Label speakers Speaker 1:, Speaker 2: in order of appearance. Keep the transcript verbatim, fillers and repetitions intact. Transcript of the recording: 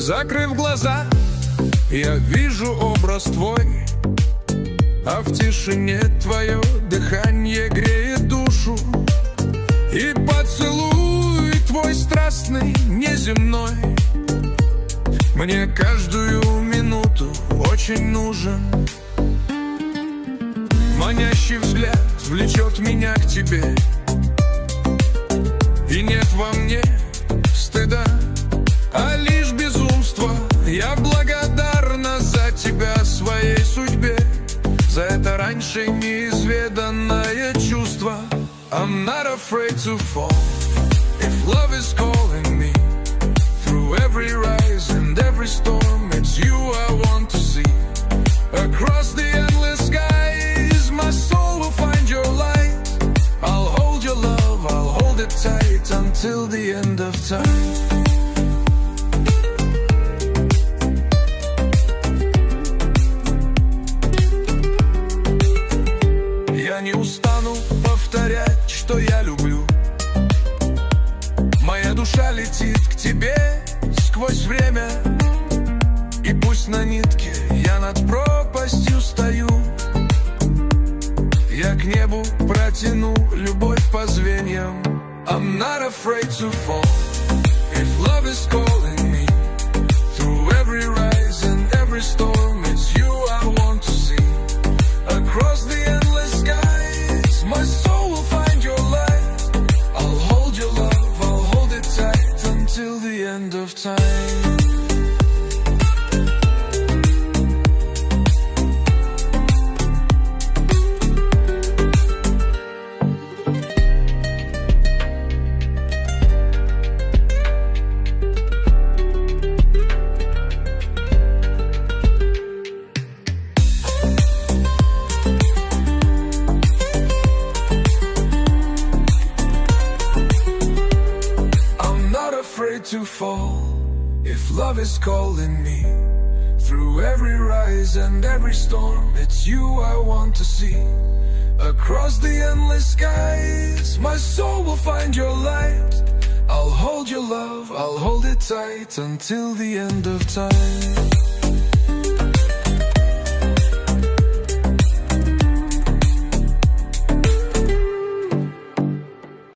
Speaker 1: Закрыв глаза, я вижу образ твой, а в тишине твое дыхание греет душу. И поцелуй твой страстный, неземной мне каждую минуту очень нужен. Манящий взгляд влечет меня к тебе, и нет во мне стыда, а лишь безумство. Я благодарна за тебя своей судьбе, за это раньше неизведанное чувство. I'm not afraid to fall if love is calling me. Through every rise and every storm, it's you I want to see. Across the endless skies, my soul will find your light. I'll hold your love, I'll hold it tight until the end of time. Я не устану повторять, что я люблю. Моя душа летит к тебе сквозь время, и пусть на нитке я над пропастью стою, я к небу протяну любовь по звеньям. I'm not afraid to fall if love is calling me. Through every rise and every storm, it's you I want to see. Across the endless skies, my soul will find your light. I'll hold your love, I'll hold it tight until the end of time. To fall if love is calling me. Through every rise and every storm, it's you I want to see. Across the endless skies, my soul will find your light. I'll hold your love, I'll hold it tight until the end of time.